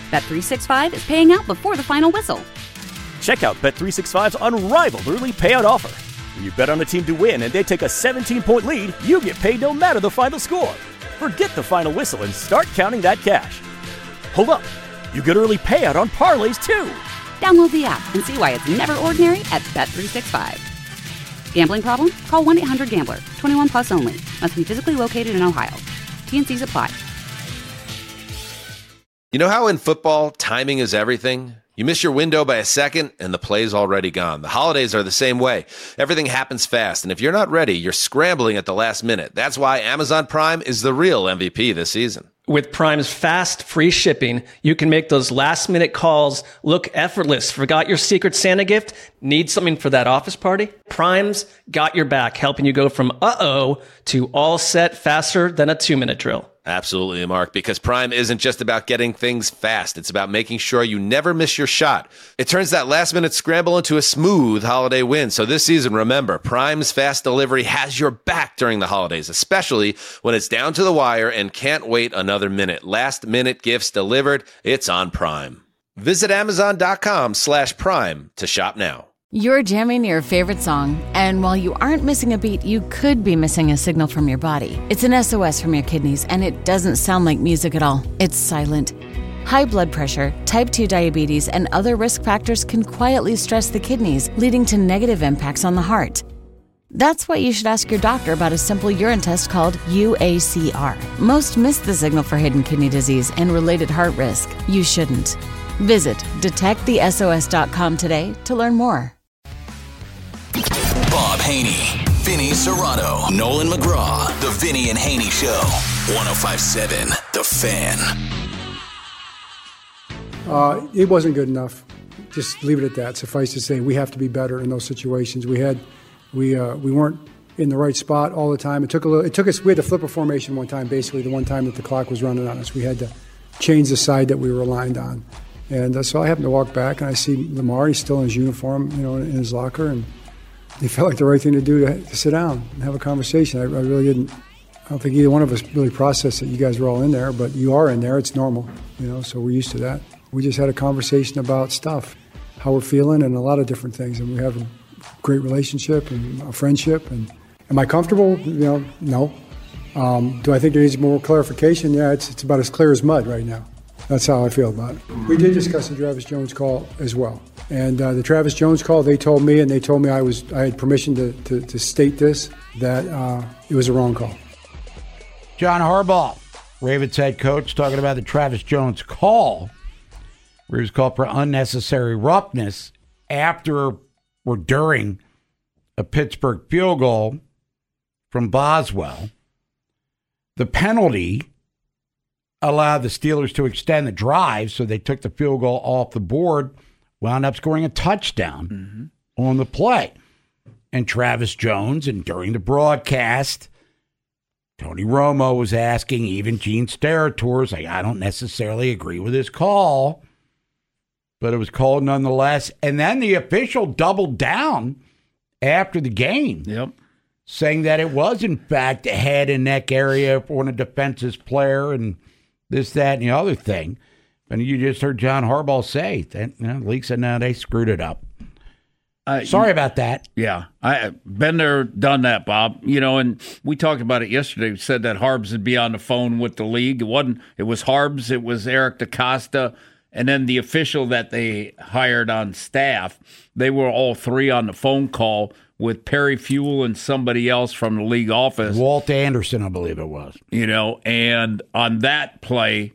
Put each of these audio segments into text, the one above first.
Bet365 is paying out before the final whistle. Check out Bet365's unrivaled early payout offer. When you bet on a team to win and they take a 17-point lead, you get paid no matter the final score. Forget the final whistle and start counting that cash. Hold up. You get early payout on parlays, too. Download the app and see why it's never ordinary at Bet365. Gambling problem? Call 1-800-GAMBLER. 21 plus only. Must be physically located in Ohio. T&Cs apply. You know how in football, timing is everything? You miss your window by a second, and the play's already gone. The holidays are the same way. Everything happens fast, and if you're not ready, you're scrambling at the last minute. That's why Amazon Prime is the real MVP this season. With Prime's fast, free shipping, you can make those last-minute calls look effortless. Forgot your Secret Santa gift? Need something for that office party? Prime's got your back, helping you go from uh-oh to all set faster than a 2-minute drill. Absolutely, Mark, because Prime isn't just about getting things fast. It's about making sure you never miss your shot. It turns that last-minute scramble into a smooth holiday win. So this season, remember, Prime's fast delivery has your back during the holidays, especially when it's down to the wire and can't wait another minute. Last-minute gifts delivered, it's on Prime. Visit Amazon.com/Prime to shop now. You're jamming your favorite song, and while you aren't missing a beat, you could be missing a signal from your body. It's an SOS from your kidneys, and it doesn't sound like music at all. It's silent. High blood pressure, type 2 diabetes, and other risk factors can quietly stress the kidneys, leading to negative impacts on the heart. That's why you should ask your doctor about a simple urine test called UACR. Most miss the signal for hidden kidney disease and related heart risk. You shouldn't. Visit detectthesos.com today to learn more. Bob Haney, Vinny Serrato, Nolan McGraw, The Vinny and Haney Show, 105.7 The Fan. It wasn't good enough. Just leave it at that. Suffice to say, we have to be better in those situations. We weren't in the right spot all the time. It took us. We had to flip a formation one time. Basically, the one time that the clock was running on us, we had to change the side that we were aligned on. And so I happened to walk back, and I see Lamar. He's still in his uniform, in his locker, and he felt like the right thing to do to sit down and have a conversation. I really didn't. I don't think either one of us really processed that you guys were all in there, but you are in there. It's normal, so we're used to that. We just had a conversation about stuff, how we're feeling, and a lot of different things. And we have a great relationship and a friendship. And am I comfortable? No. Do I think there needs more clarification? Yeah, it's about as clear as mud right now. That's how I feel about it. We did discuss the Travis Jones call as well. And the Travis Jones call, they told me I had permission to state this, that it was a wrong call. John Harbaugh, Ravens head coach, talking about the Travis Jones call, where he was called for unnecessary roughness after or during a Pittsburgh field goal from Boswell. The penalty allowed the Steelers to extend the drive, so they took the field goal off the board, wound up scoring a touchdown on the play. And Travis Jones, and during the broadcast, Tony Romo was asking, even Gene Steratore, like, I don't necessarily agree with his call, but it was called nonetheless. And then the official doubled down after the game, saying that it was, in fact, a head and neck area for a defensive player, and this, that, and the other thing. And you just heard John Harbaugh say that league said, no, they screwed it up. Sorry about that. Yeah, I've been there, done that, Bob. And we talked about it yesterday. We said that Harbs would be on the phone with the league. It was Harbs, it was Eric DaCosta, and then the official that they hired on staff. They were all three on the phone call with Perry Fuel and somebody else from the league office. Walt Anderson, I believe it was. And on that play,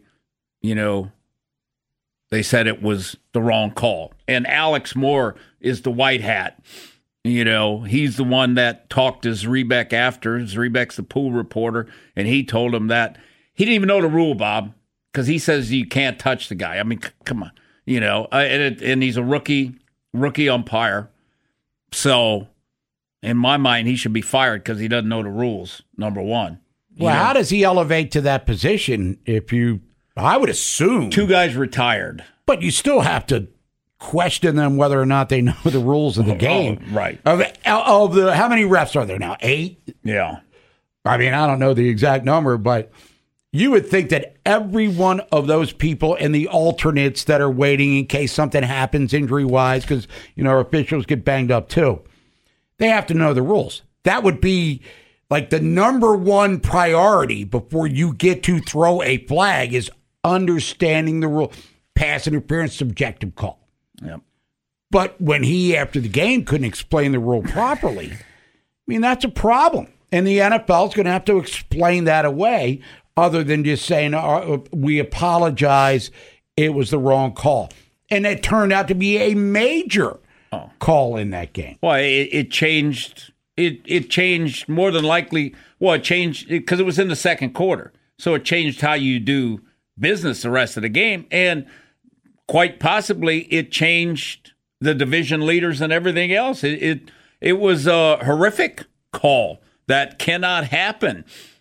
they said it was the wrong call. And Alex Moore is the white hat. He's the one that talked to Zrebiec after. Zrebiec's the pool reporter, and he told him that he didn't even know the rule, Bob, because he says you can't touch the guy. I mean, come on. And he's a rookie umpire. So in my mind, he should be fired because he doesn't know the rules, number one. Well, how does he elevate to that position I would assume. Two guys retired. But you still have to question them whether or not they know the rules of the game. Right. How many refs are there now? 8? Yeah. I mean, I don't know the exact number, but you would think that every one of those people and the alternates that are waiting in case something happens injury-wise, because, our officials get banged up too, they have to know the rules. That would be like the number one priority before you get to throw a flag is understanding the rule. Pass interference, subjective call. Yep. But when he, after the game, couldn't explain the rule properly, that's a problem. And the NFL is going to have to explain that away other than just saying, we apologize, it was the wrong call. And it turned out to be a major call in that game. Well, it changed. It changed more than likely. Well, it changed because it was in the second quarter. So it changed how you do business the rest of the game. And quite possibly it changed the division leaders and everything else. It was a horrific call that cannot happen,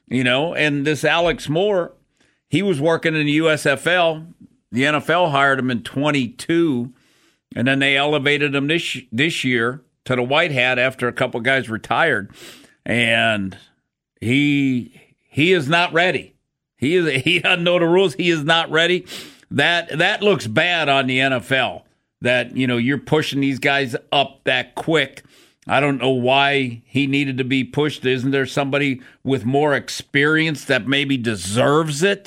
And this Alex Moore, he was working in the USFL. The NFL hired him in 22, and then they elevated him this year to the white hat after a couple of guys retired, and he is not ready. He doesn't know the rules. He is not ready. That looks bad on the NFL. That you're pushing these guys up that quick. I don't know why he needed to be pushed. Isn't there somebody with more experience that maybe deserves it?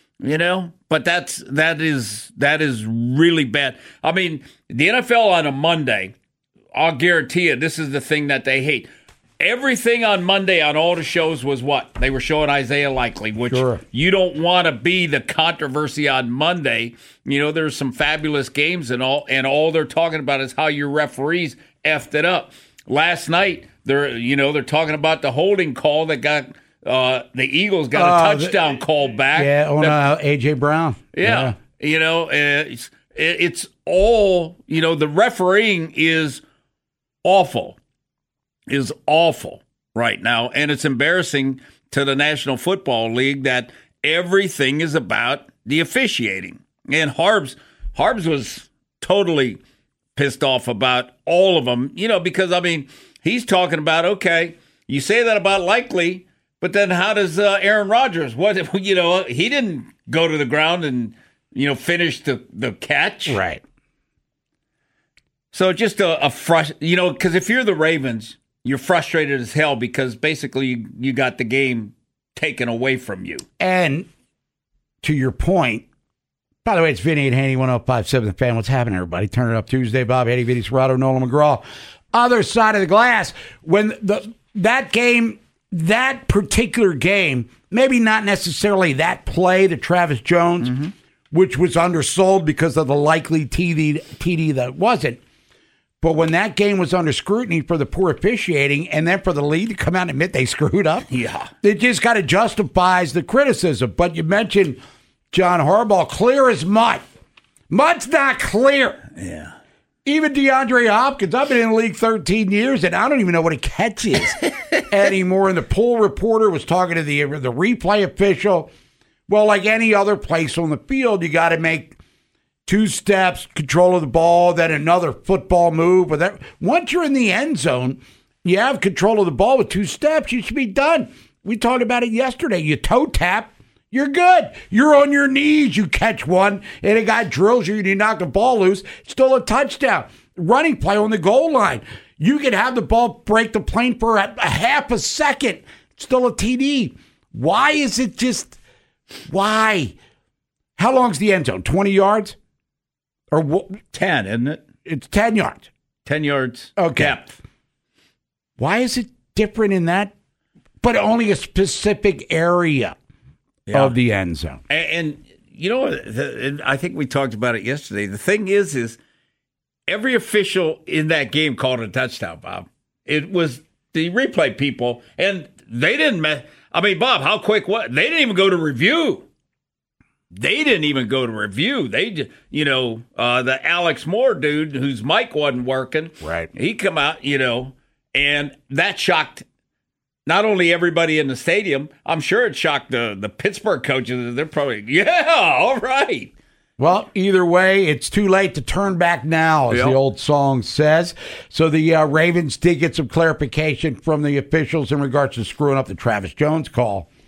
But that is really bad. I mean, the NFL on a Monday, I'll guarantee you, this is the thing that they hate. Everything on Monday on all the shows was what? They were showing Isaiah Likely, which you don't want to be the controversy on Monday. There's some fabulous games and all they're talking about is how your referees effed it up. Last night, they're talking about the holding call that got the Eagles got a touchdown call back. Yeah, A.J. Brown. Yeah. It's all, the refereeing is awful right now. And it's embarrassing to the National Football League that everything is about the officiating. And Harbs was totally pissed off about all of them, because, he's talking about, okay, you say that about Likely, but then how does Aaron Rodgers, he didn't go to the ground and, finish the catch. Right. So just because if you're the Ravens, you're frustrated as hell because basically you got the game taken away from you. And to your point, by the way, it's Vinny and Haney, 105.7 The Fan. What's happening, everybody? Turn it up Tuesday. Bob, Eddie, Vinny, Serrato, Nolan McGraw. Other side of the glass, when that particular game, maybe not necessarily that play, the Travis Jones, which was undersold because of the likely TD that wasn't. But when that game was under scrutiny for the poor officiating and then for the league to come out and admit they screwed up, it just kind of justifies the criticism. But you mentioned John Harbaugh, clear as mud. Mud's not clear. Yeah. Even DeAndre Hopkins, I've been in the league 13 years, and I don't even know what a catch is anymore. And the poll reporter was talking to the replay official. Well, like any other place on the field, you got to make 2 steps, control of the ball, then another football move. But once you're in the end zone, you have control of the ball with 2 steps, you should be done. We talked about it yesterday. You toe tap, you're good. You're on your knees, you catch one, and a guy drills you and you knock the ball loose, still a touchdown. Running play on the goal line. You can have the ball break the plane for a half a second, still a TD. Why is it just, why? How long's the end zone? 20 yards? Or 10, isn't it? It's 10 yards. 10 yards depth. Why is it different in that, but only a specific area of the end zone? And I think we talked about it yesterday. The thing is every official in that game called a touchdown, Bob. It was the replay people, and they didn't Bob, how quick what? They didn't even go to review. They, the Alex Moore dude whose mic wasn't working. Right. He come out, and that shocked not only everybody in the stadium, I'm sure it shocked the Pittsburgh coaches. They're probably, all right. Well, either way, it's too late to turn back now, as the old song says. So the Ravens did get some clarification from the officials in regards to screwing up the Travis Jones call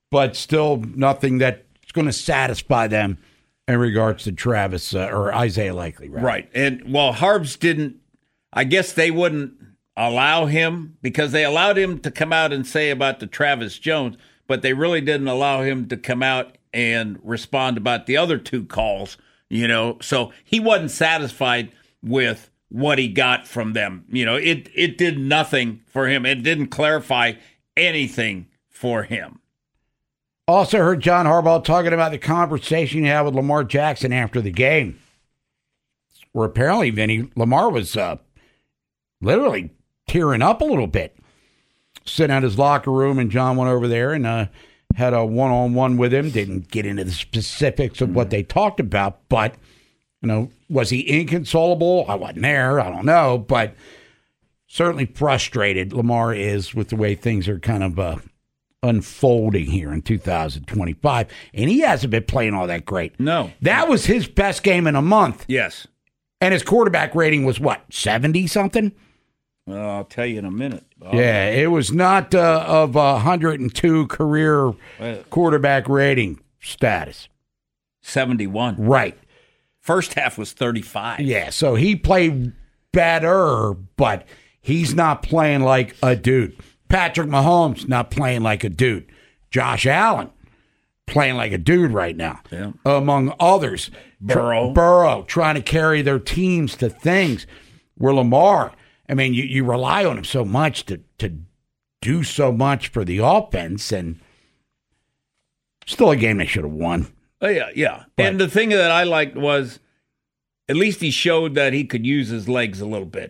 but still nothing that's going to satisfy them in regards to Travis or Isaiah Likely. Right. And, well, Harbs didn't, I guess they wouldn't allow him because they allowed him to come out and say about the Travis Jones, but they really didn't allow him to come out and respond about the other two calls, So he wasn't satisfied with what he got from them. It did nothing for him. It didn't clarify anything for him. Also heard John Harbaugh talking about the conversation he had with Lamar Jackson after the game, where apparently, Vinny, Lamar was literally tearing up a little bit, sitting at his locker room, and John went over there and had a one-on-one with him. Didn't get into the specifics of what they talked about, but, was he inconsolable? I wasn't there. I don't know, but certainly frustrated Lamar is with the way things are kind of unfolding here in 2025, and he hasn't been playing all that great. No. That was his best game in a month. Yes. And his quarterback rating was what, 70-something? Well, I'll tell you in a minute. Yeah, it was not of 102 career quarterback rating status. 71. Right. First half was 35. Yeah, so he played better, but he's not playing like a dude. Patrick Mahomes not playing like a dude. Josh Allen playing like a dude right now, among others. Burrow trying to carry their teams to things where Lamar, I mean, you rely on him so much to do so much for the offense, and still a game they should have won. Oh, yeah. And the thing that I liked was at least he showed that he could use his legs a little bit,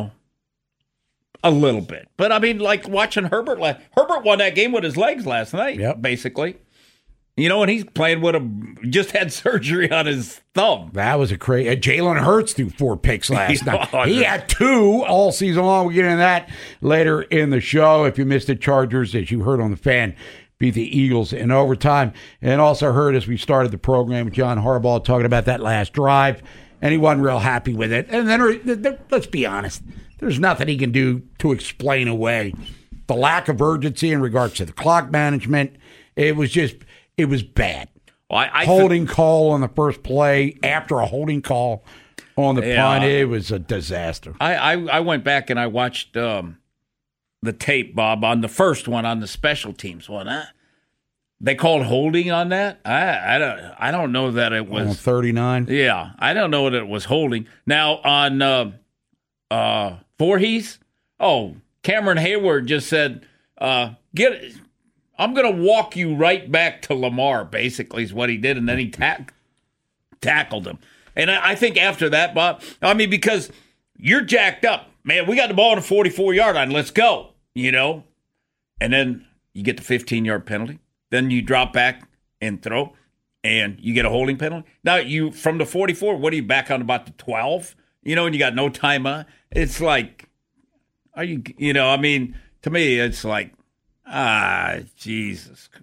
A little bit. But, I mean, like watching Herbert. Herbert won that game with his legs last night, basically. And he's playing with just had surgery on his thumb. That was a crazy. Jalen Hurts threw 4 picks last night. He had 2 all season long. We'll get into that later in the show. If you missed the Chargers, as you heard on the Fan, beat the Eagles in overtime. And also heard as we started the program, John Harbaugh talking about that last drive, and he wasn't real happy with it. And then, let's be honest, there's nothing he can do to explain away the lack of urgency in regards to the clock management. It was bad. Well, holding call on the first play after a holding call on the punt. It was a disaster. I went back and I watched the tape, Bob, on the first one, on the special teams one. They called holding on that. I don't know that it was on 39. Yeah, I don't know that it was holding. Now on Voorhees, Cameron Hayward just said, I'm going to walk you right back to Lamar, basically, is what he did, and then he tackled him. And I think after that, Bob, I mean, because you're jacked up. Man, we got the ball on the 44-yard line. Let's go, And then you get the 15-yard penalty. Then you drop back and throw, and you get a holding penalty. Now, you from the 44, what are you back on about the 12? And you got no timeout. It's like, are you, I mean, to me, it's like, Jesus.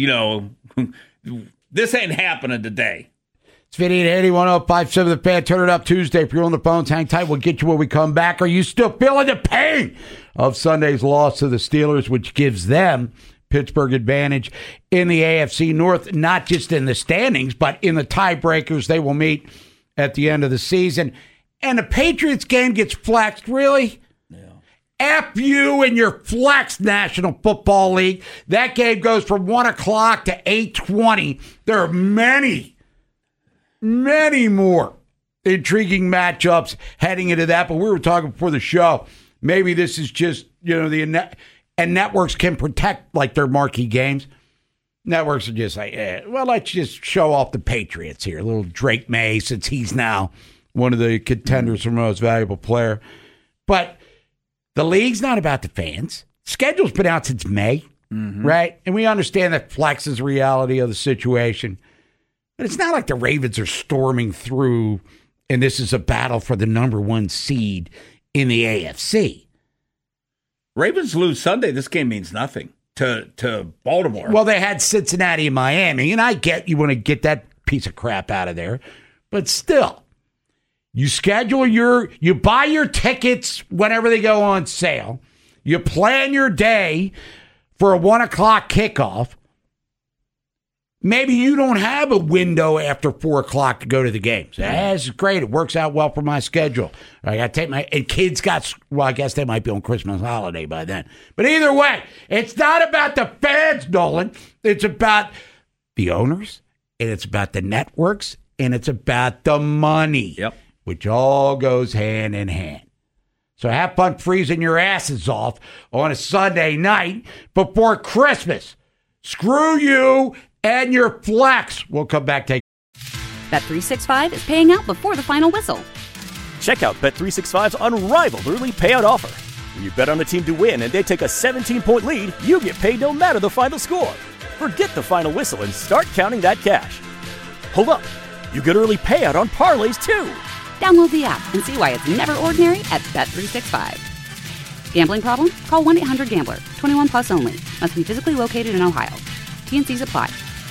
This ain't happening today. It's 5880-1057 The Fan. Turn it up Tuesday. If you're on the phones, hang tight. We'll get you when we come back. Are you still feeling the pain of Sunday's loss to the Steelers, which gives them Pittsburgh advantage in the AFC North, not just in the standings, but in the tiebreakers they will meet at the end of the season. And the Patriots game gets flexed, really? F you and your flex National Football League. That game goes from 1 o'clock to 8:20. There are many more intriguing matchups heading into that. But we were talking before the show. Maybe this is just, and networks can protect like their marquee games. Networks are just like, let's just show off the Patriots here. A little Drake May, since he's now one of the contenders for most valuable player. But the league's not about the fans. Schedule's been out since May, right? And we understand that flex is the reality of the situation. But it's not like the Ravens are storming through and this is a battle for the number 1 seed in the AFC. Ravens lose Sunday. This game means nothing to Baltimore. Well, they had Cincinnati and Miami, and I get you want to get that piece of crap out of there. But still, you you buy your tickets whenever they go on sale. You plan your day for a 1 o'clock kickoff. Maybe you don't have a window after 4 o'clock to go to the games. That's great. It works out well for my schedule. I got to take and kids I guess they might be on Christmas holiday by then. But either way, it's not about the fans, Nolan. It's about the owners, and it's about the networks, and it's about the money, which all goes hand in hand. So have fun freezing your asses off on a Sunday night before Christmas. Screw you and your flex. We'll come back. Bet365 is paying out before the final whistle. Check out Bet365's unrivaled early payout offer. When you bet on a team to win and they take a 17-point lead, you get paid no matter the final score. Forget the final whistle and start counting that cash. Hold up. You get early payout on parlays, too. Download the app and see why it's never ordinary at Bet365. Gambling problem? Call 1-800-GAMBLER. 21 plus only. Must be physically located in Ohio. T&Cs apply.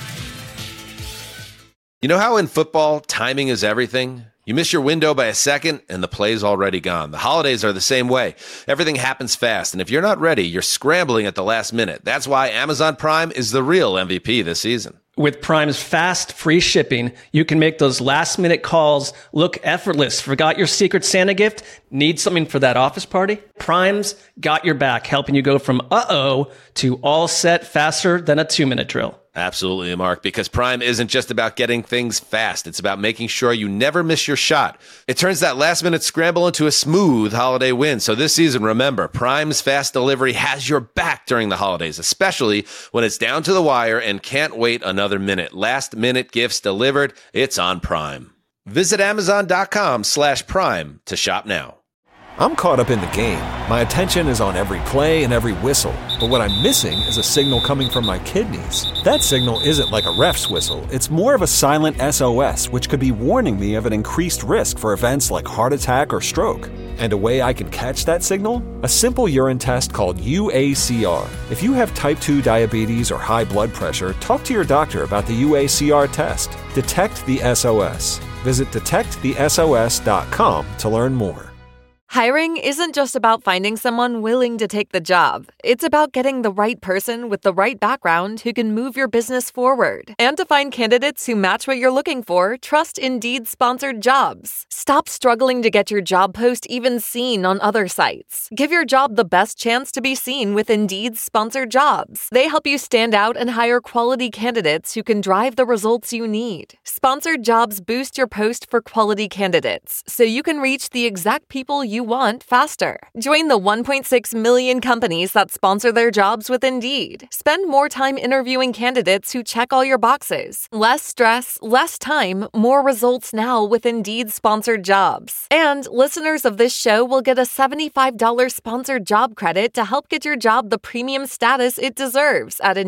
You know how in football, timing is everything? You miss your window by a second, and the play's already gone. The holidays are the same way. Everything happens fast, and if you're not ready, you're scrambling at the last minute. That's why Amazon Prime is the real MVP this season. With Prime's fast, free shipping, you can make those last-minute calls look effortless. Forgot your Secret Santa gift? Need something for that office party? Prime's got your back, helping you go from uh-oh to all set faster than a 2-minute drill. Absolutely, Mark, because Prime isn't just about getting things fast. It's about making sure you never miss your shot. It turns that last-minute scramble into a smooth holiday win. So this season, remember, Prime's fast delivery has your back during the holidays, especially when it's down to the wire and can't wait another minute. Last-minute gifts delivered. It's on Prime. Visit Amazon.com/Prime to shop now. I'm caught up in the game. My attention is on every play and every whistle. But what I'm missing is a signal coming from my kidneys. That signal isn't like a ref's whistle. It's more of a silent SOS, which could be warning me of an increased risk for events like heart attack or stroke. And a way I can catch that signal? A simple urine test called UACR. If you have type 2 diabetes or high blood pressure, talk to your doctor about the UACR test. Detect the SOS. Visit detectthesos.com to learn more. Hiring isn't just about finding someone willing to take the job. It's about getting the right person with the right background who can move your business forward. And to find candidates who match what you're looking for, trust Indeed sponsored jobs. Stop struggling to get your job post even seen on other sites. Give your job the best chance to be seen with Indeed sponsored jobs. They help you stand out and hire quality candidates who can drive the results you need. Sponsored jobs boost your post for quality candidates, so you can reach the exact people you want faster. Join the 1.6 million companies that sponsor their jobs with Indeed. Spend more time interviewing candidates who check all your boxes. Less stress, less time, more results now with Indeed sponsored jobs. And listeners of this show will get a $75 sponsored job credit to help get your job the premium status it deserves at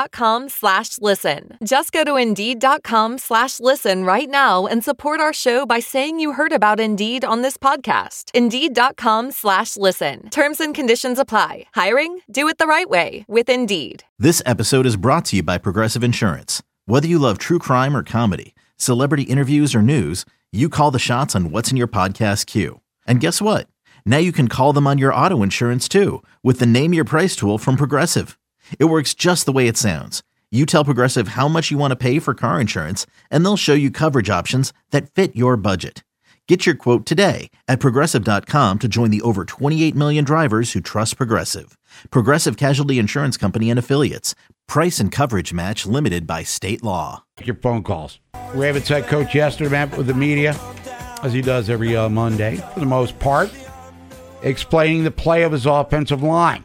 Indeed.com/listen. Just go to Indeed.com/listen right now and support our show by saying you heard about Indeed on this podcast. Indeed.com/listen. Terms and conditions apply. Hiring? Do it the right way with Indeed. This episode is brought to you by Progressive Insurance. Whether you love true crime or comedy, celebrity interviews or news, you call the shots on what's in your podcast queue. And guess what? Now you can call them on your auto insurance too with the Name Your Price tool from Progressive. It works just the way it sounds. You tell Progressive how much you want to pay for car insurance, and they'll show you coverage options that fit your budget. Get your quote today at Progressive.com to join the over 28 million drivers who trust Progressive. Progressive Casualty Insurance Company and Affiliates. Price and coverage match limited by state law. Your phone calls. Ravens head coach yesterday met with the media, as he does every Monday, for the most part, explaining the play of his offensive line.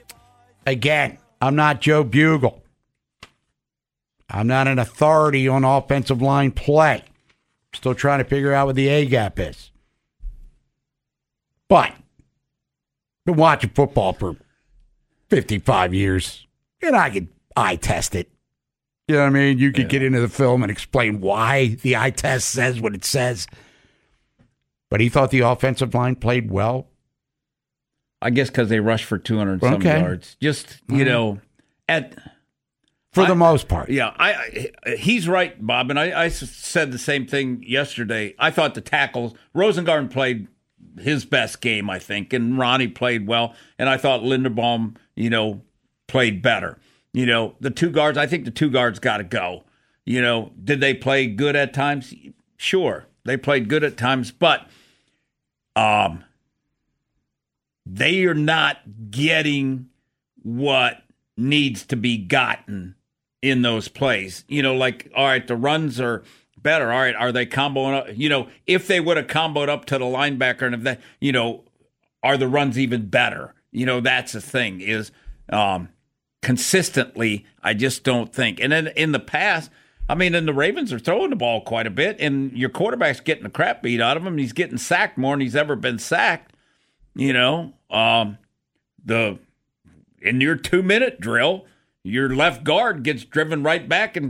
Again, I'm not Joe Bugle. I'm not an authority on offensive line play. Still trying to figure out what the A-gap is. But been watching football for 55 years, and I could eye test it. You know what I mean? You could get into the film and explain why the eye test says what it says. But he thought the offensive line played well. I guess because they rushed for 200 some yards. Just, you know, for the most part. Yeah, he's right, Bob, and I said the same thing yesterday. I thought the tackles, Rosengarten played his best game, I think, and Ronnie played well, and I thought Linderbaum, played better. The two guards, I think the two guards got to go. Did they play good at times? Sure, they played good at times, but they are not getting what needs to be gotten in those plays. All right, the runs are better. All right, are they comboing up? If they would have comboed up to the linebacker, and if that, are the runs even better? That's the thing is consistently, I just don't think. And then in the past, and the Ravens are throwing the ball quite a bit, and your quarterback's getting the crap beat out of him. He's getting sacked more than he's ever been sacked. In your 2-minute drill, your left guard gets driven right back, and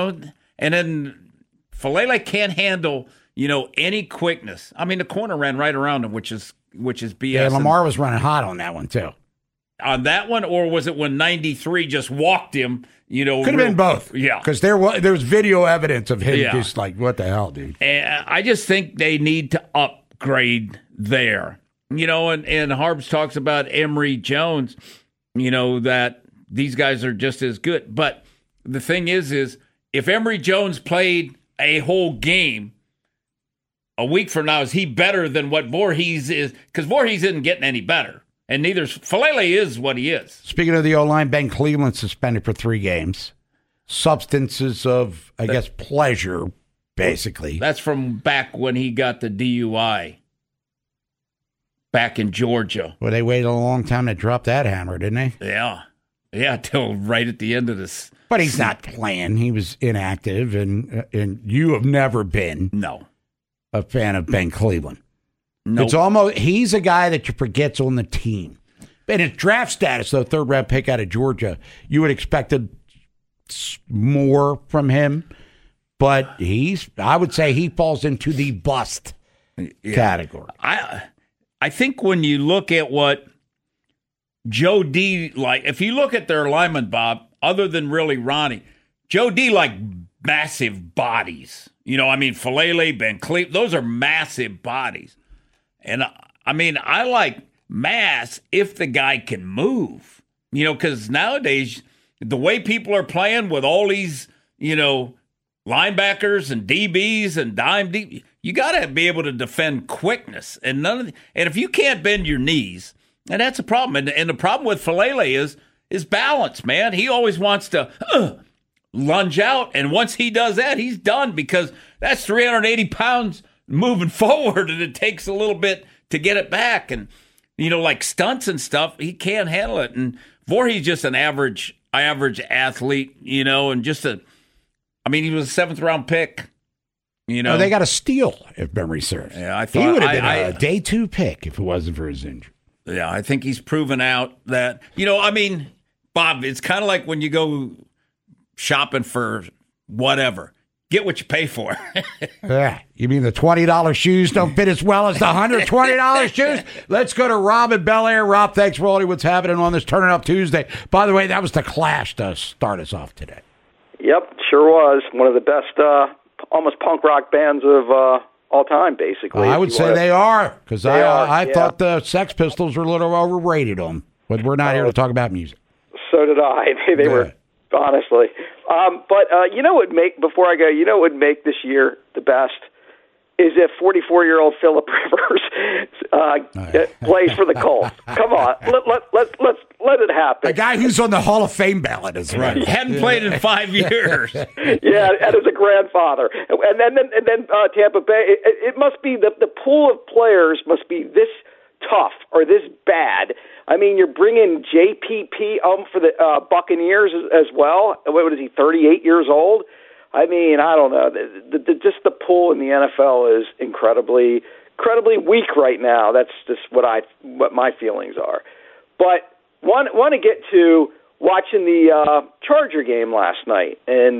then Falele can't handle any quickness. The corner ran right around him, which is BS. Yeah, Lamar was running hot on that one too. On that one, or was it when 93 just walked him? Could have been both. Yeah, because there's video evidence of him just like, what the hell, dude? And I just think they need to upgrade there. And Harbs talks about Emory Jones, that these guys are just as good. But the thing is if Emory Jones played a whole game a week from now, is he better than what Voorhees is? Because Voorhees isn't getting any better. And neither Falele is what he is. Speaking of the O-line, Ben Cleveland suspended for 3 games. Substances of, I guess, pleasure, basically. That's from back when he got the DUI. Back in Georgia. Well, they waited a long time to drop that hammer, didn't they? Yeah, till right at the end of this. But he's not playing. He was inactive, and you have never been a fan of Ben Cleveland. Nope. It's almost he's a guy that you forget's on the team. In his draft status, though, 3rd-round pick out of Georgia, you would expected more from him. But I would say he falls into the bust category. I think when you look at what Joe D if you look at their alignment, Bob, other than really Ronnie, Joe D massive bodies. Falele, Ben Cleveland, those are massive bodies. And I like mass if the guy can move. Because nowadays the way people are playing with all these, linebackers and DBs and dime deep, you got to be able to defend quickness, and and if you can't bend your knees, and that's a problem. And the problem with Falele is balance, man. He always wants to lunge out, and once he does that, he's done, because that's 380 pounds moving forward, and it takes a little bit to get it back. And like stunts and stuff, he can't handle it. And Voorhees just an average athlete, and just he was a 7th-round pick. Oh, they got a steal, if memory serves. Yeah, I thought he would have been a day 2 pick if it wasn't for his injury. Yeah, I think he's proven out that, Bob, it's kind of like when you go shopping for whatever. Get what you pay for. Yeah, you mean the $20 shoes don't fit as well as the $120 shoes? Let's go to Rob in Bel Air. Rob, thanks for all what's happening on this Turn It Up Tuesday. By the way, that was the Clash to start us off today. Yep, sure was. One of the best almost punk rock bands of all time, basically. I would say they are, because I thought the Sex Pistols were a little overrated on, but we're not here to talk about music. So did I. They were, honestly. But what would make this year the best is if 44-year-old Phillip Rivers plays for the Colts. Come on, let it happen. A guy who's on the Hall of Fame ballot is right. Hadn't played in 5 years. Yeah, and as a grandfather, and then Tampa Bay. It must be the pool of players must be this tough or this bad. You're bringing JPP for the Buccaneers as well. What is he? 38 years old. I don't know. Just the pool in the NFL is incredibly weak right now. That's just what my feelings are. But want to get to watching the Charger game last night, and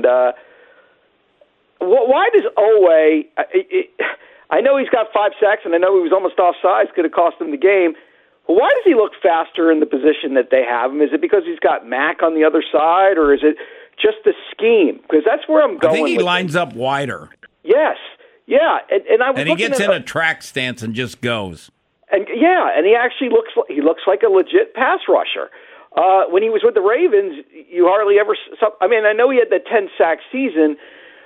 why does Oweh? I know he's got 5 sacks, and I know he was almost offsides, could have cost him the game. Why does he look faster in the position that they have him? Is it because he's got Mack on the other side, or is it just the scheme? Because that's where I'm going. I think he lines up wider. Yes, yeah, and he gets in a track stance and just goes. And he actually looks like a legit pass rusher. When he was with the Ravens, you hardly ever. I know he had that 10-sack season,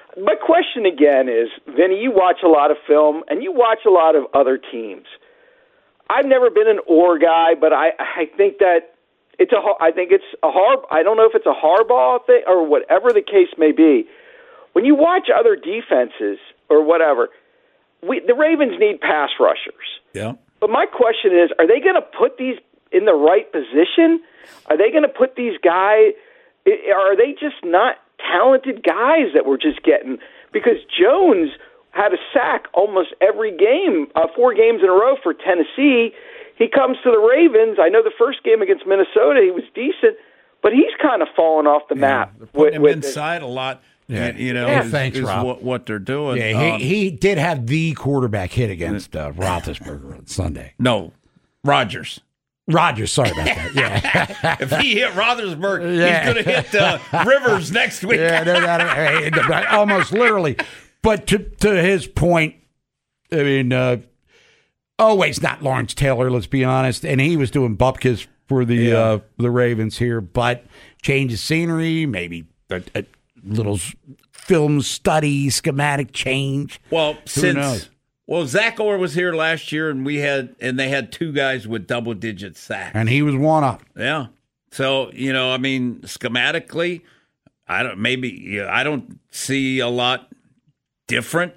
My question again is, Vinny, you watch a lot of film and you watch a lot of other teams. I've never been an or guy, but I think that I don't know if it's a Harbaugh thing or whatever the case may be. When you watch other defenses or whatever, the Ravens need pass rushers. Yeah. But my question is, are they going to put these in the right position? Are they going to put these guys? Are they just not talented guys that we're just getting? Because Jones had a sack almost every game, 4 games in a row for Tennessee. He comes to the Ravens. I know the first game against Minnesota, he was decent, but he's kind of fallen off the map. They're putting him inside a lot. Yeah. Is Rob. what they're doing. Yeah, he did have the quarterback hit against Roethlisberger on Sunday. No, Rodgers, sorry about that. Yeah. If he hit Roethlisberger, he's going to hit Rivers next week. Yeah, almost literally. But to his point, I mean, always not Lawrence Taylor, let's be honest. And he was doing bupkis for the Ravens here. But change of scenery, maybe a little film study, schematic change. Well, Who knows? Zach Orr was here last year, and they had 2 guys with double-digit sacks. And he was one up. Yeah. So, I mean, schematically, I don't see a lot different.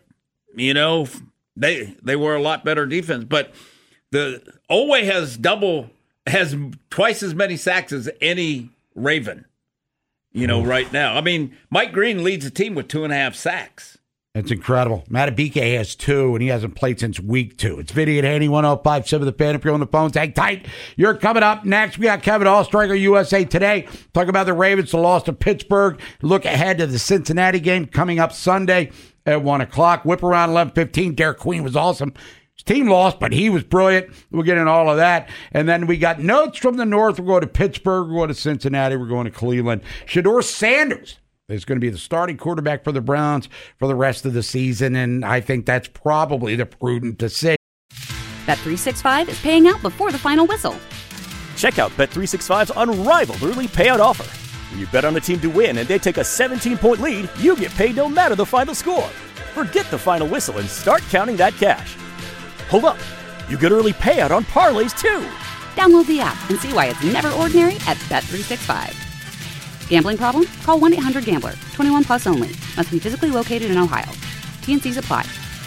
They were a lot better defense, but the Oweh has twice as many sacks as any Raven. Right now. I mean, Mike Green leads the team with 2.5 sacks. That's incredible. Matabike has 2, and he hasn't played since week 2. It's Vinny and Haney, 105.7 The Fan. If you're on the phones, hang tight. You're coming up next. We got Kevin Allstriker, USA Today. Talk about the Ravens, the loss to Pittsburgh. Look ahead to the Cincinnati game coming up Sunday at 1 o'clock. Whip around 11:15. Derek Queen was awesome. His team lost, but he was brilliant. We'll get into all of that. And then we got notes from the north. We're going to Pittsburgh. We're going to Cincinnati. We're going to Cleveland. Shedeur Sanders is going to be the starting quarterback for the Browns for the rest of the season, and I think that's probably the prudent decision. Bet365 is paying out before the final whistle. Check out Bet365's unrivaled early payout offer. When you bet on a team to win and they take a 17-point lead, you get paid no matter the final score. Forget the final whistle and start counting that cash. Hold up. You get early payout on parlays, too. Download the app and see why it's never ordinary at Bet365. Gambling problem? Call 1-800-GAMBLER. 21 plus only. Must be physically located in Ohio. T&Cs apply.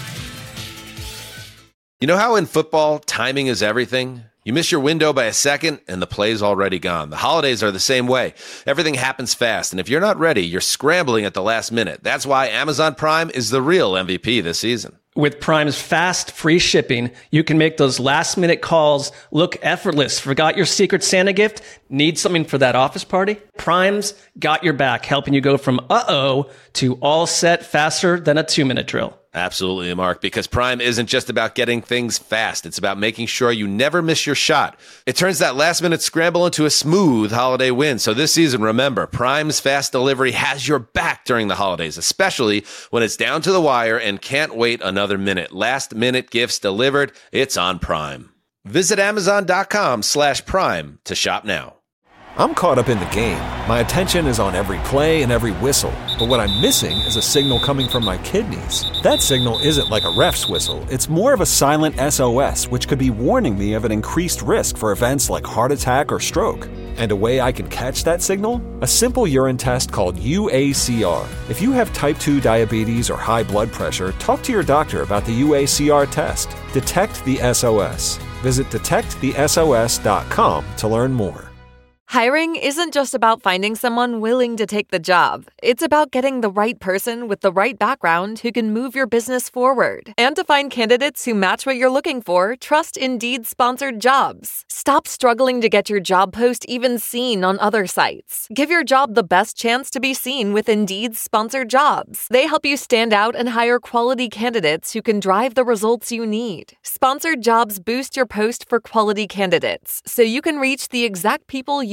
You know how in football, timing is everything? You miss your window by a second, and the play's already gone. The holidays are the same way. Everything happens fast, and if you're not ready, you're scrambling at the last minute. That's why Amazon Prime is the real MVP this season. With Prime's fast, free shipping, you can make those last-minute calls look effortless. Forgot your Secret Santa gift? Need something for that office party? Prime's got your back, helping you go from uh-oh to all set faster than a 2-minute drill. Absolutely, Mark, because Prime isn't just about getting things fast. It's about making sure you never miss your shot. It turns that last-minute scramble into a smooth holiday win. So this season, remember, Prime's fast delivery has your back during the holidays, especially when it's down to the wire and can't wait another minute. Last-minute gifts delivered. It's on Prime. Visit Amazon.com/Prime to shop now. I'm caught up in the game. My attention is on every play and every whistle. But what I'm missing is a signal coming from my kidneys. That signal isn't like a ref's whistle. It's more of a silent SOS, which could be warning me of an increased risk for events like heart attack or stroke. And a way I can catch that signal? A simple urine test called UACR. If you have type 2 diabetes or high blood pressure, talk to your doctor about the UACR test. Detect the SOS. Visit detectthesos.com to learn more. Hiring isn't just about finding someone willing to take the job. It's about getting the right person with the right background who can move your business forward. And to find candidates who match what you're looking for, trust Indeed sponsored jobs. Stop struggling to get your job post even seen on other sites. Give your job the best chance to be seen with Indeed sponsored jobs. They help you stand out and hire quality candidates who can drive the results you need. Sponsored jobs boost your post for quality candidates, so you can reach the exact people you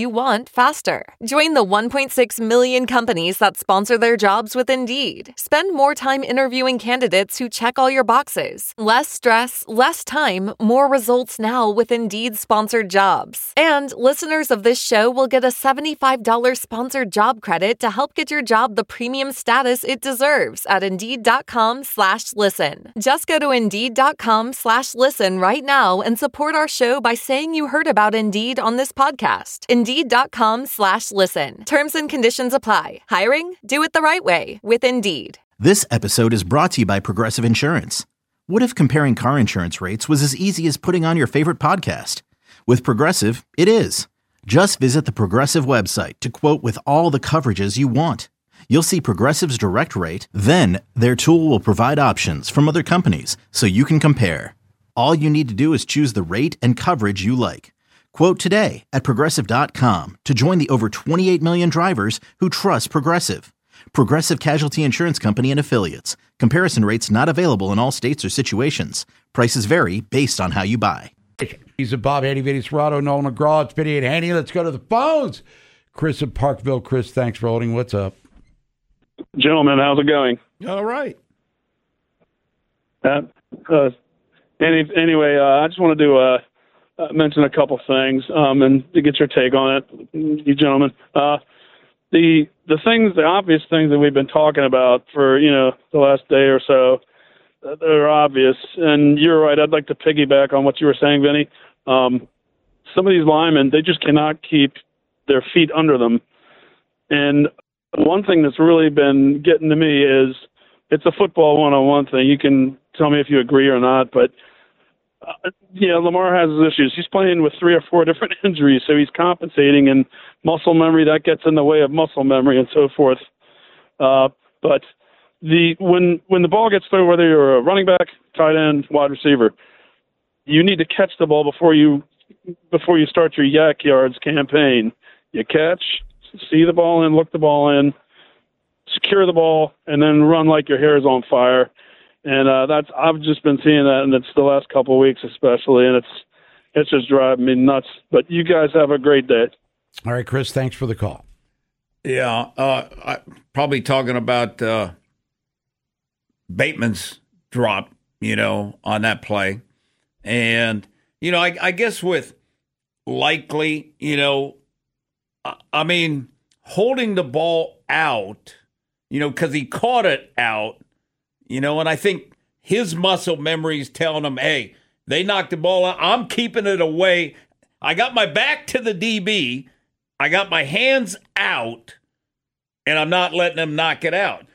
you want faster. Join the 1.6 million companies that sponsor their jobs with Indeed. Spend more time interviewing candidates who check all your boxes. Less stress, less time, more results now with Indeed sponsored jobs. And listeners of this show will get a $75 sponsored job credit to help get your job the premium status it deserves at Indeed.com/listen. Just go to Indeed.com/listen right now and support our show by saying you heard about Indeed on this podcast. Indeed.com/listen. Terms and conditions apply. Hiring? Do it the right way with Indeed. This episode is brought to you by Progressive Insurance. What if comparing car insurance rates was as easy as putting on your favorite podcast? With Progressive, it is. Just visit the Progressive website to quote with all the coverages you want. You'll see Progressive's direct rate, then their tool will provide options from other companies so you can compare. All you need to do is choose the rate and coverage you like. Quote today at Progressive.com to join the over 28 million drivers who trust Progressive. Progressive Casualty Insurance Company and Affiliates. Comparison rates not available in all states or situations. Prices vary based on how you buy. He's a Bob Haney, Vinny Serrato, Nolan McGraw. It's Vinny and Haney. Let's go to the phones. Chris in Parkville. Chris, thanks for holding. What's up? Gentlemen, how's it going? All right. Anyway, I just wanted to mention a couple things and to get your take on it, you gentlemen. The obvious things that we've been talking about for the last day or so, they're obvious. And you're right. I'd like to piggyback on what you were saying, Vinny. Some of these linemen, they just cannot keep their feet under them. And one thing that's really been getting to me is it's a football 101 thing. You can tell me if you agree or not, but Lamar has his issues. He's playing with 3 or 4 different injuries, so he's compensating, and muscle memory, that gets in the way of muscle memory and so forth. But when the ball gets through, whether you're a running back, tight end, wide receiver, you need to catch the ball before you start your yak yards campaign. You catch, see the ball in, look the ball in, secure the ball, and then run like your hair is on fire. And I've just been seeing that, and it's the last couple of weeks especially, and it's just driving me nuts. But you guys have a great day. All right, Chris, thanks for the call. Yeah, probably talking about Bateman's drop, on that play. And, I guess with likely, holding the ball out, because he caught it out, and I think his muscle memory is telling him, hey, they knocked the ball out. I'm keeping it away. I got my back to the DB. I got my hands out, and I'm not letting him knock it out.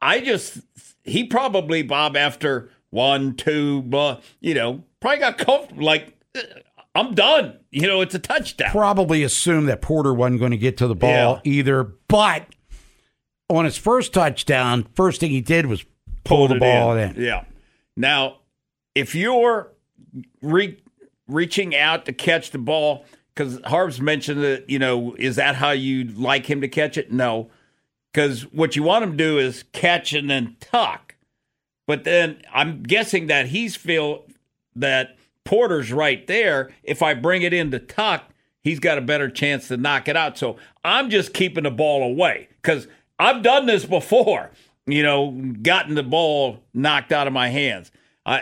He probably, Bob, after 1, 2, probably got comfortable, like, I'm done. It's a touchdown. Probably assumed that Porter wasn't going to get to the ball either, but on his first touchdown, first thing he did was pull the ball in. Yeah. Now, if you're reaching out to catch the ball, because Harbs mentioned that, is that how you like him to catch it? No, because what you want him to do is catch and then tuck. But then I'm guessing that he's feel that Porter's right there. If I bring it in to tuck, he's got a better chance to knock it out. So I'm just keeping the ball away because I've done this before. Gotten the ball knocked out of my hands. I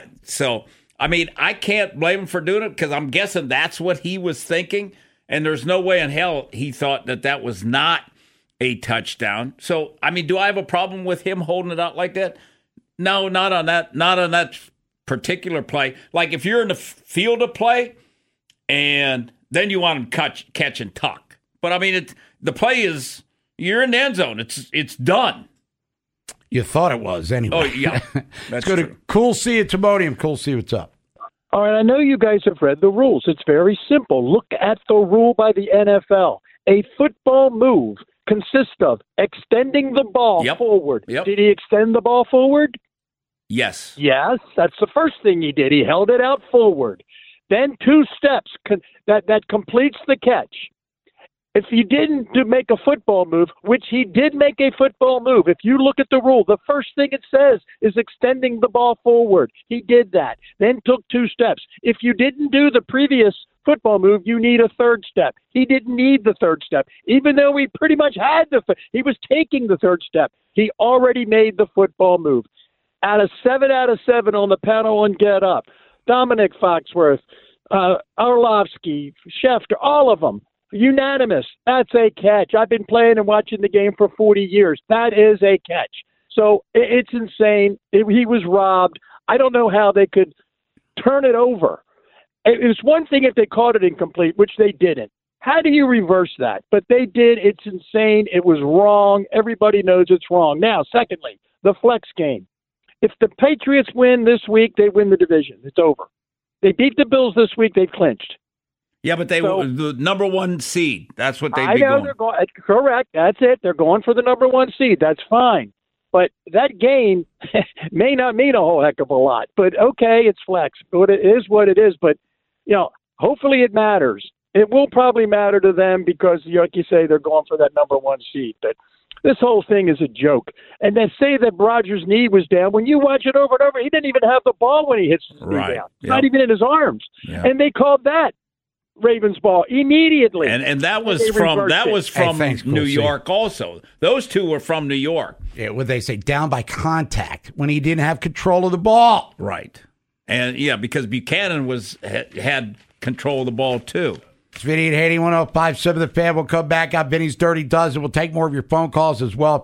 can't blame him for doing it because I'm guessing that's what he was thinking. And there's no way in hell he thought that was not a touchdown. So, do I have a problem with him holding it out like that? No, not on that particular play. Like if you're in the field of play and then you want him catch and tuck. But the play is, you're in the end zone. It's done. You thought it was, anyway. Oh, yeah. Let's go to Cool C at Timonium. Cool C, what's up? All right, I know you guys have read the rules. It's very simple. Look at the rule by the NFL. A football move consists of extending the ball forward. Yep. Did he extend the ball forward? Yes. Yes, that's the first thing he did. He held it out forward. Then 2 steps that completes the catch. If he didn't make a football move, which he did make a football move, if you look at the rule, the first thing it says is extending the ball forward. He did that, then took 2 steps. If you didn't do the previous football move, you need a third step. He didn't need the third step, even though he pretty much had he was taking the third step. He already made the football move. Seven out of seven on the panel and Get Up. Dominic Foxworth, Arlovsky, Schefter, all of them. Unanimous. That's a catch. I've been playing and watching the game for 40 years. That is a catch. So it's insane. He was robbed. I don't know how they could turn it over. It was one thing if they called it incomplete, which they didn't. How do you reverse that? But they did. It's insane. It was wrong. Everybody knows it's wrong. Now, secondly, the flex game. If the Patriots win this week, they win the division. It's over. They beat the Bills this week. They clinched. Yeah, but they were the number one seed. That's what they'd be going. They're going. Correct. That's it. They're going for the number one seed. That's fine. But that game may not mean a whole heck of a lot. But, okay, it's flex. But it is what it is. But, hopefully it matters. It will probably matter to them because, like you say, they're going for that number one seed. But this whole thing is a joke. And then say that Rodgers' knee was down. When you watch it over and over, he didn't even have the ball when he hits his knee down. It's not even in his arms. Yeah. And they called that Ravens ball immediately. And that was from New York also. Those two were from New York. Yeah, what they say, down by contact when he didn't have control of the ball. Right. And, because Buchanan had control of the ball, too. It's Vinny and Haney, 105.7 The Fan. We'll come back on Vinny's Dirty Dozen. We'll take more of your phone calls as well.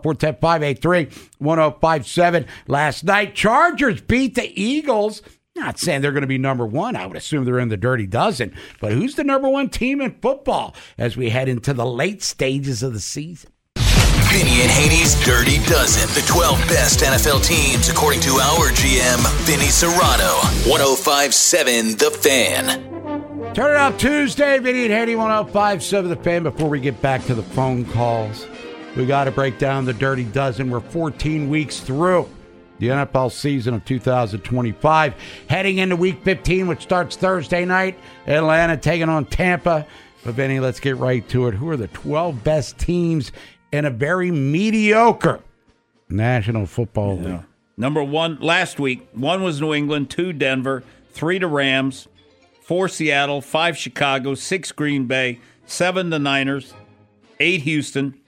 410-583-1057. Last night, Chargers beat the Eagles. Not saying they're going to be number one. I would assume they're in the Dirty Dozen. But who's the number one team in football as we head into the late stages of the season? Vinny and Haney's Dirty Dozen. The 12 best NFL teams according to our GM, Vinny Serrano. 105.7 The Fan. Turn it up Tuesday, Vinny and Haney, 105.7 The Fan. Before we get back to the phone calls, we got to break down the Dirty Dozen. We're 14 weeks through the NFL season of 2025. Heading into Week 15, which starts Thursday night. Atlanta taking on Tampa. But, Vinny, let's get right to it. Who are the 12 best teams in a very mediocre National Football League? Number one, last week, 1 was New England, 2 Denver, 3 the Rams, 4 Seattle, 5 Chicago, 6 Green Bay, 7 the Niners, 8 Houston,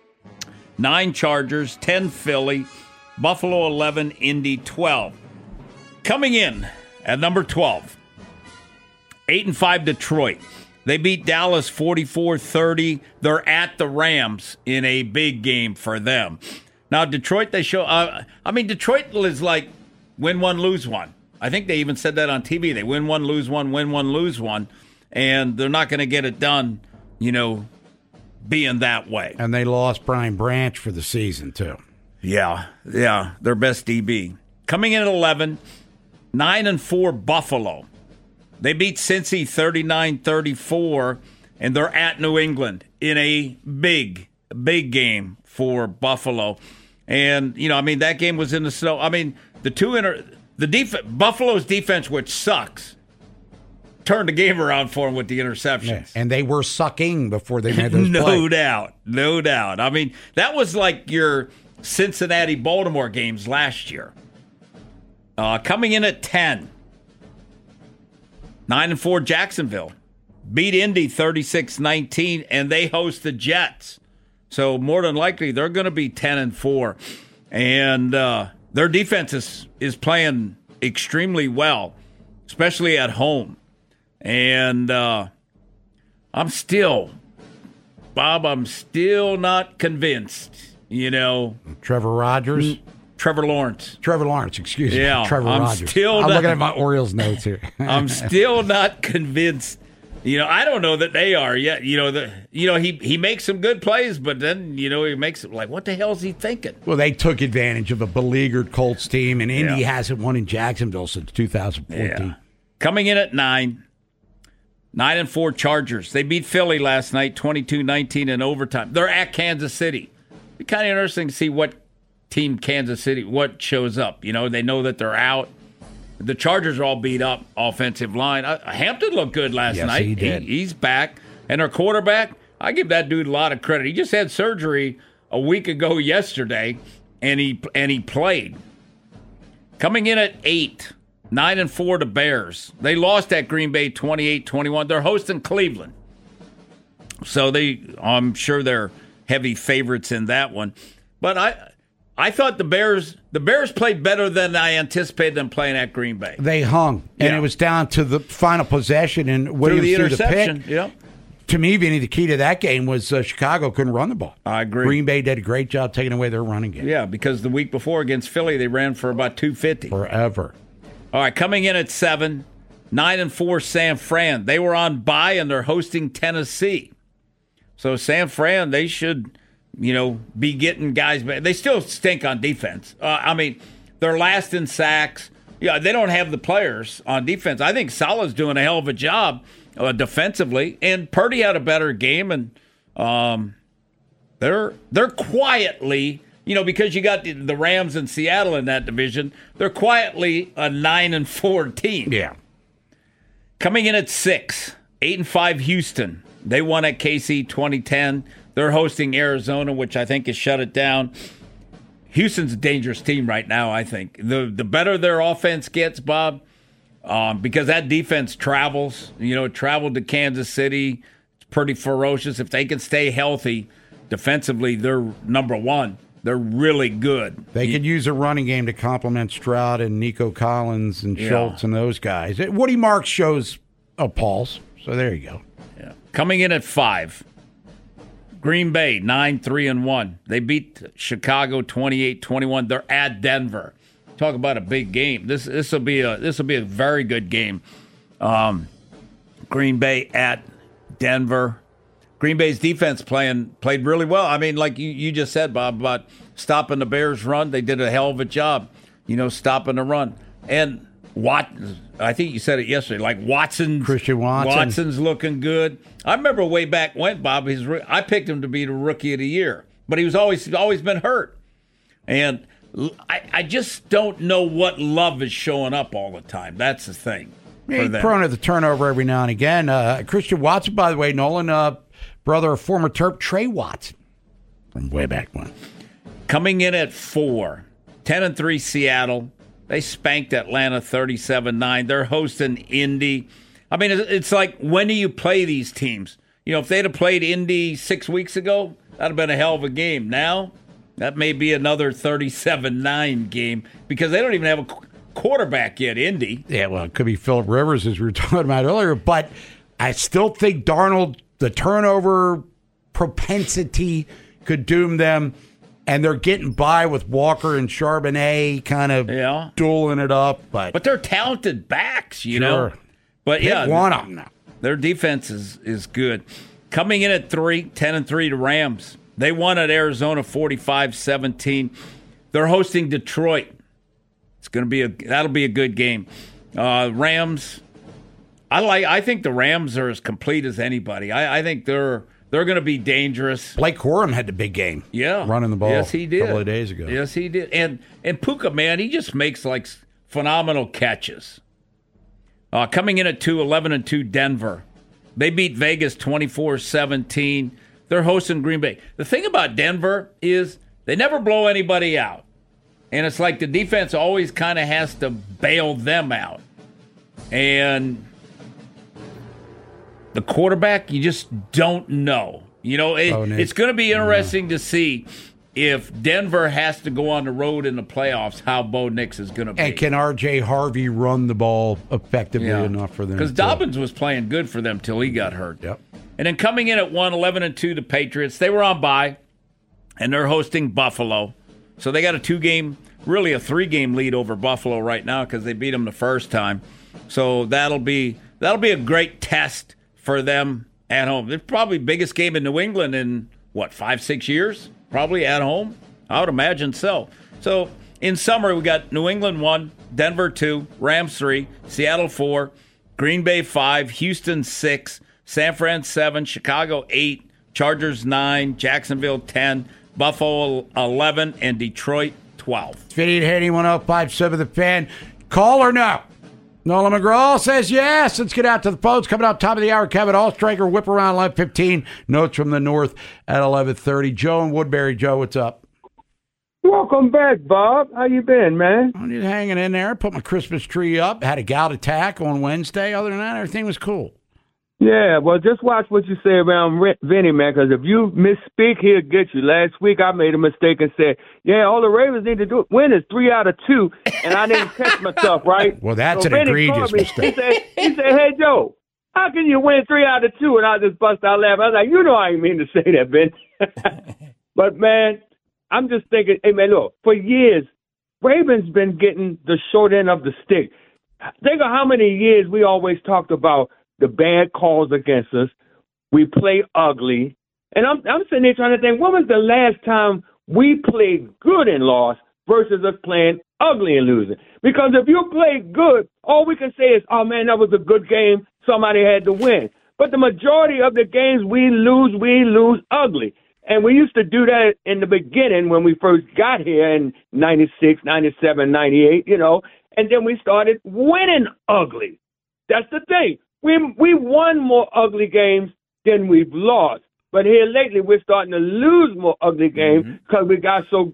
9 Chargers, 10 Philly, Buffalo 11, Indy 12. Coming in at number 12, 8-5 Detroit. They beat Dallas 44-30. They're at the Rams in a big game for them. Now, Detroit, Detroit is like win one, lose one. I think they even said that on TV. They win one, lose one, win one, lose one. And they're not going to get it done, being that way. And they lost Brian Branch for the season, too. Yeah, their best DB. Coming in at 11, 9-4 Buffalo. They beat Cincy 39-34, and they're at New England in a big game for Buffalo. And, that game was in the snow. Buffalo's defense, which sucks, turned the game around for them with the interceptions. Yeah, and they were sucking before they made those plays. No doubt. That was like your Cincinnati-Baltimore games last year. Coming in at 10, 9-4 Jacksonville. Beat Indy 36-19, and they host the Jets. So more than likely, they're going to be 10-4. And their defense is playing extremely well, especially at home. And I'm still not convinced, Trevor Rogers? Trevor Lawrence, excuse me. Yeah, Trevor Rogers. I'm looking at my Orioles notes here. I'm still not convinced. I don't know that they are yet. He makes some good plays, but then he makes it like, what the hell is he thinking? Well, they took advantage of a beleaguered Colts team, and Indy hasn't won in Jacksonville since 2014. Yeah. Coming in at 9-4 Chargers. They beat Philly last night, 22-19 in overtime. They're at Kansas City. It'd be kind of interesting to see what team Kansas City, what shows up. They know that they're out. The Chargers are all beat up, offensive line. Hampton looked good last night. He did. He's back. And our quarterback, I give that dude a lot of credit. He just had surgery a week ago yesterday, and he played. Coming in at 8, 9-4 to Bears. They lost at Green Bay 28-21. They're hosting Cleveland. So I'm sure they're heavy favorites in that one. But I thought the Bears played better than I anticipated them playing at Green Bay. They hung, and it was down to the final possession and Williams the threw the interception. pick. Yep. To me, Vinny, the key to that game was Chicago couldn't run the ball. I agree. Green Bay did a great job taking away their running game. Yeah, because the week before against Philly, they ran for about 250. Forever. All right, coming in at 7, 9-4 San Fran. They were on bye, and they're hosting Tennessee. So San Fran, they should, be getting guys back. They still stink on defense. They're last in sacks. Yeah, they don't have the players on defense. I think Salah's doing a hell of a job defensively, and Purdy had a better game, and they're quietly, because you got the Rams and Seattle in that division, they're quietly a 9-4 team. Yeah. Coming in at 6, 8-5 Houston. They won at KC 2010. They're hosting Arizona, which I think has shut it down. Houston's a dangerous team right now, I think. The better their offense gets, Bob, because that defense travels. It traveled to Kansas City. It's pretty ferocious. If they can stay healthy defensively, they're number one. They're really good. They could use a running game to complement Stroud and Nico Collins and Schultz and those guys. Woody Marks shows a pulse, so there you go. Yeah. Coming in at 5, Green Bay 9-3-1. They beat Chicago 28-21. They're at Denver. Talk about a big game. This will be a very good game. Green Bay at Denver. Green Bay's defense played really well. I mean, like you just said, Bob, about stopping the Bears' run. They did a hell of a job, stopping the run. And I think you said it yesterday, like Christian Watson. Watson's looking good. I remember way back when, Bob, I picked him to be the Rookie of the Year, but he's always been hurt. And I just don't know what Love is showing up all the time. That's the thing. He's prone to the turnover every now and again. Christian Watson, by the way, Nolan, brother of former Terp Trey Watson from way back when. Coming in at 4, 10-3 Seattle. They spanked Atlanta 37-9. They're hosting Indy. I mean, it's like, when do you play these teams? If they'd have played Indy 6 weeks ago, that'd have been a hell of a game. Now, that may be another 37-9 game because they don't even have a quarterback yet, Indy. Yeah, well, it could be Phillip Rivers, as we were talking about earlier, but I still think Darnold, the turnover propensity could doom them, and they're getting by with Walker and Charbonnet kind of dueling it up. But they're talented backs, you know. But pick one of them now. Their defense is good. Coming in at 3, 10-3 to Rams. They won at Arizona 45-17. They're hosting Detroit. That'll be a good game. Rams. I think the Rams are as complete as anybody. I think they're going to be dangerous. Blake Corum had the big game. Yeah, running the ball. Yes, he did. A couple of days ago. Yes, he did. And Puka, man, he just makes like phenomenal catches. Coming in at 2, 11-2 Denver. They beat Vegas 24-17. They're hosting Green Bay. The thing about Denver is they never blow anybody out. And it's like the defense always kind of has to bail them out. And the quarterback, you just don't know. It's going to be interesting to see if Denver has to go on the road in the playoffs, how Bo Nix is going to be. And can R.J. Harvey run the ball effectively enough for them? Because Dobbins was playing good for them till he got hurt. Yep. And then coming in at 1, 11-2, the Patriots. They were on bye, and they're hosting Buffalo. So they got a 3-game lead over Buffalo right now because they beat them the first time. So that'll be a great test for them at home. It's probably the biggest game in New England in, 5-6 years? Probably at home? I would imagine so. So in summary, we got New England 1, Denver 2, Rams 3, Seattle 4, Green Bay 5, Houston 6, San Fran 7, Chicago 8, Chargers 9, Jacksonville 10, Buffalo 11, and Detroit 12. Vinny and Haney, 105.7 The Fan. Call or no? Nolan McGraw says yes. Let's get out to the phones. Coming up top of the hour, Kevin Allstraker, whip around 11:15. Notes from the north at 11:30. Joe and Woodbury. Joe, what's up? Welcome back, Bob. How you been, man? I'm just hanging in there. Put my Christmas tree up. Had a gout attack on Wednesday. Other than that, everything was cool. Yeah, well, just watch what you say around Vinny, man, because if you misspeak, he'll get you. Last week, I made a mistake and said, yeah, all the Ravens need to do win is 3 out of 2, and I didn't catch myself, right? Well, that's so an Vinny egregious mistake. He said, hey, Joe, how can you win 3 out of 2? And I just bust out laughing. I was like, you know I didn't mean to say that, Vinny. But, man, I'm just thinking, hey, man, look, for years, Ravens been getting the short end of the stick. Think of how many years we always talked about the bad calls against us. We play ugly. And I'm sitting there trying to think, when was the last time we played good and lost versus us playing ugly and losing? Because if you play good, all we can say is, oh, man, that was a good game. Somebody had to win. But the majority of the games we lose ugly. And we used to do that in the beginning when we first got here in 96, 97, 98, you know, and then we started winning ugly. That's the thing. We won more ugly games than we've lost. But here lately, we're starting to lose more ugly games because we got so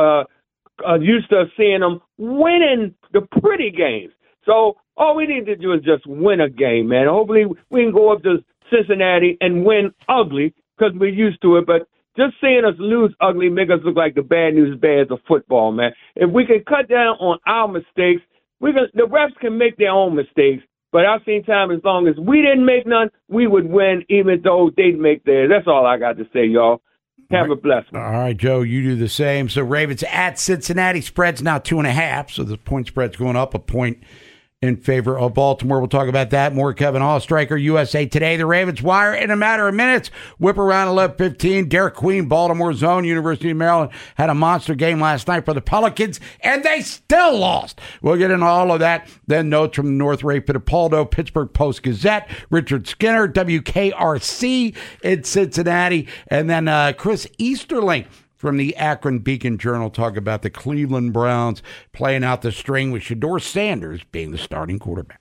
used to seeing them winning the pretty games. So all we need to do is just win a game, man. Hopefully we can go up to Cincinnati and win ugly because we're used to it. But just seeing us lose ugly make us look like the bad news bears of football, man. If we can cut down on our mistakes, the refs can make their own mistakes. But I've seen time as long as we didn't make none, we would win even though they'd make theirs. That's all I got to say, y'all. Have a blessed one. All right, Joe, you do the same. So Ravens at Cincinnati, spread's now 2.5, so the point spread's going up a point in favor of Baltimore. We'll talk about that. More Kevin Allstriker, USA Today. The Ravens wire in a matter of minutes. Whip around 11:15. Derek Queen, Baltimore Zone. University of Maryland had a monster game last night for the Pelicans, and they still lost. We'll get into all of that. Then notes from the North Ray Fittipaldo, Pittsburgh Post-Gazette, Richard Skinner, WKRC in Cincinnati, and then Chris Easterling from the Akron Beacon Journal talk about the Cleveland Browns playing out the string with Shedeur Sanders being the starting quarterback.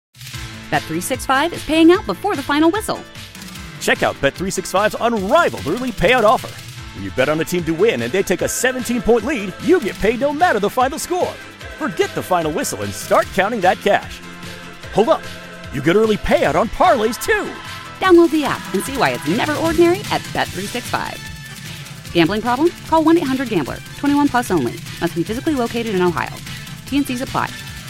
Bet365 is paying out before the final whistle. Check out Bet365's unrivaled early payout offer. When you bet on a team to win and they take a 17-point lead, you get paid no matter the final score. Forget the final whistle and start counting that cash. Hold up. You get early payout on parlays, too. Download the app and see why it's never ordinary at Bet365. Gambling problem? Call 1-800-GAMBLER. 21 plus only. Must be physically located in Ohio. T&Cs apply.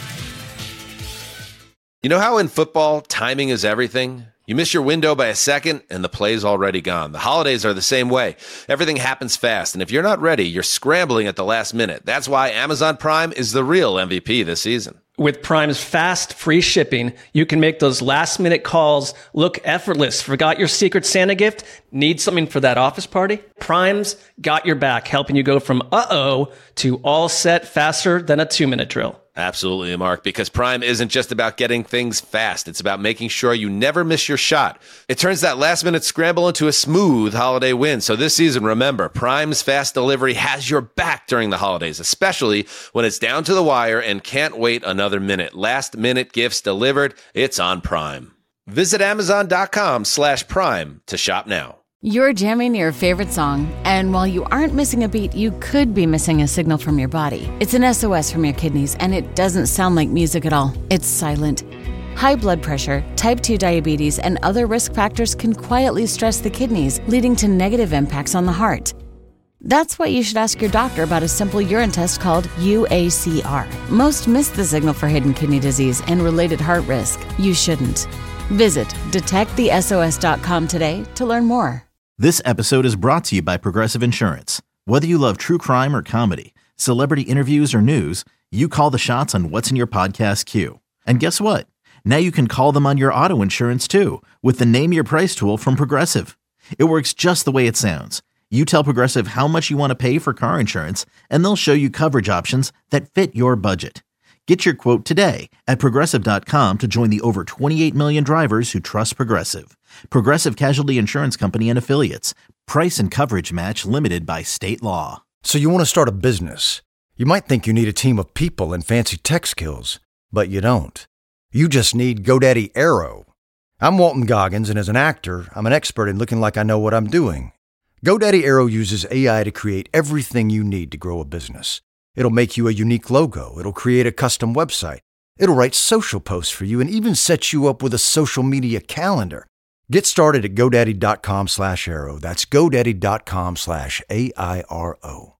You know how in football, timing is everything? You miss your window by a second, and the play's already gone. The holidays are the same way. Everything happens fast, and if you're not ready, you're scrambling at the last minute. That's why Amazon Prime is the real MVP this season. With Prime's fast, free shipping, you can make those last-minute calls look effortless. Forgot your Secret Santa gift? Need something for that office party? Prime's got your back, helping you go from uh-oh to all set faster than a 2-minute drill. Absolutely, Mark, because Prime isn't just about getting things fast. It's about making sure you never miss your shot. It turns that last-minute scramble into a smooth holiday win. So this season, remember, Prime's fast delivery has your back during the holidays, especially when it's down to the wire and can't wait another minute. Last-minute gifts delivered. It's on Prime. Visit Amazon.com/Prime to shop now. You're jamming your favorite song, and while you aren't missing a beat, you could be missing a signal from your body. It's an SOS from your kidneys, and it doesn't sound like music at all. It's silent. High blood pressure, type 2 diabetes, and other risk factors can quietly stress the kidneys, leading to negative impacts on the heart. That's why you should ask your doctor about a simple urine test called UACR. Most miss the signal for hidden kidney disease and related heart risk. You shouldn't. Visit detectthesos.com today to learn more. This episode is brought to you by Progressive Insurance. Whether you love true crime or comedy, celebrity interviews or news, you call the shots on what's in your podcast queue. And guess what? Now you can call them on your auto insurance too with the Name Your Price tool from Progressive. It works just the way it sounds. You tell Progressive how much you want to pay for car insurance, and they'll show you coverage options that fit your budget. Get your quote today at Progressive.com to join the over 28 million drivers who trust Progressive. Progressive Casualty Insurance Company and Affiliates. Price and coverage match limited by state law. So you want to start a business. You might think you need a team of people and fancy tech skills, but you don't. You just need GoDaddy Aero. I'm Walton Goggins, and as an actor, I'm an expert in looking like I know what I'm doing. GoDaddy Aero uses AI to create everything you need to grow a business. It'll make you a unique logo. It'll create a custom website. It'll write social posts for you and even set you up with a social media calendar. Get started at GoDaddy.com/Aero. That's GoDaddy.com/AIRO.